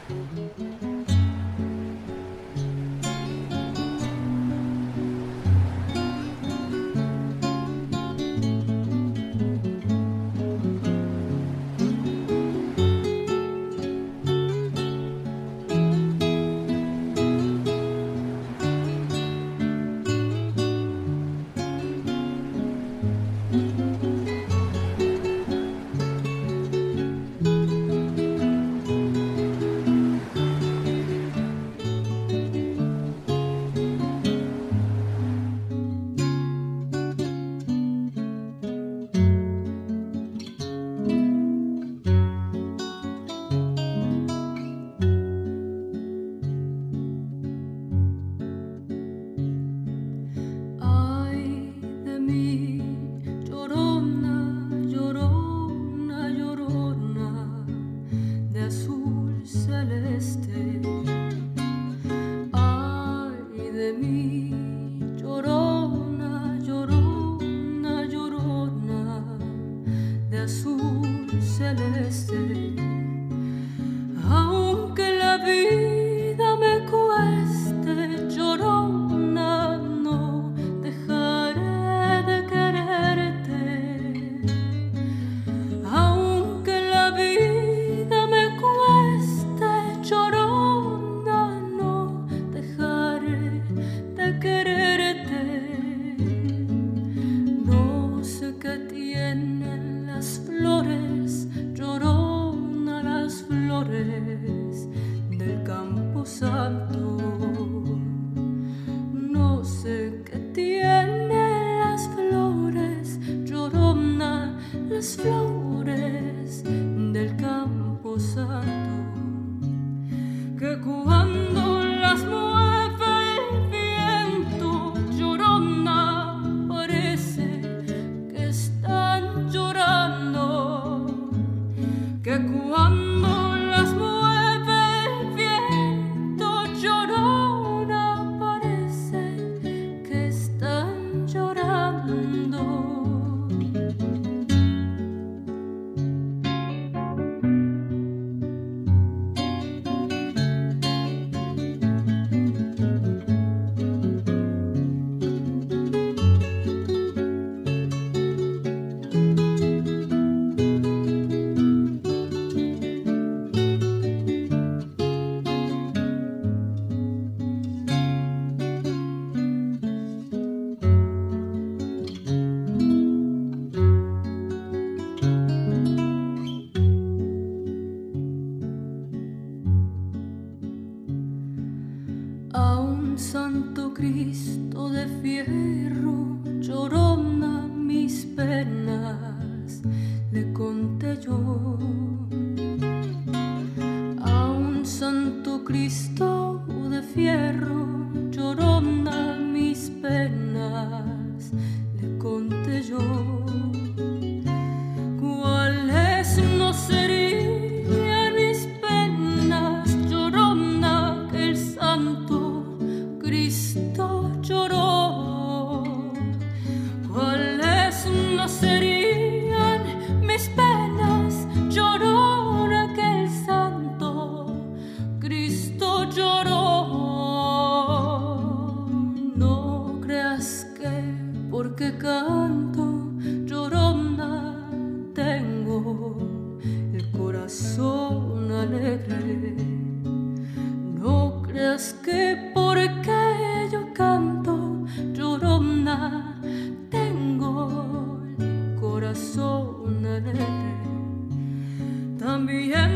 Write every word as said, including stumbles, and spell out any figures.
Cristo de fierro, llorona mis penas, le conté yo. A un santo Cristo de fierro, llorona mis penas, le conté yo. ¿Cuáles no serían mis penas, llorona, que el santo Cristo lloró? ¿Cuáles no serían mis penas, llorona, que el santo Cristo lloró? No creas que porque canto, llorona, tengo el corazón alegre. No creas que porque yo canto, llorona, tengo el corazón alegre. También